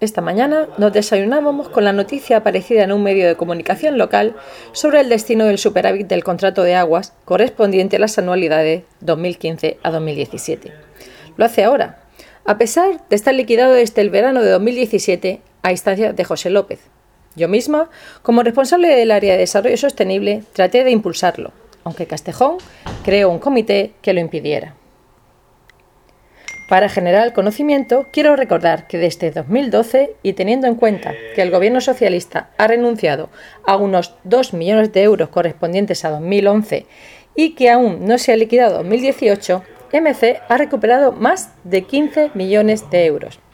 Esta mañana nos desayunábamos con la noticia aparecida en un medio de comunicación local sobre el destino del superávit del contrato de aguas correspondiente a las anualidades 2015 a 2017. Lo hace ahora, a pesar de estar liquidado desde el verano de 2017 a instancias de José López. Yo misma, como responsable del área de desarrollo sostenible, traté de impulsarlo, aunque Castejón creó un comité que lo impidiera. Para generar el conocimiento, quiero recordar que desde 2012, y teniendo en cuenta que el gobierno socialista ha renunciado a unos 2 millones de euros correspondientes a 2011 y que aún no se ha liquidado 2018, MC ha recuperado más de 15 millones de euros.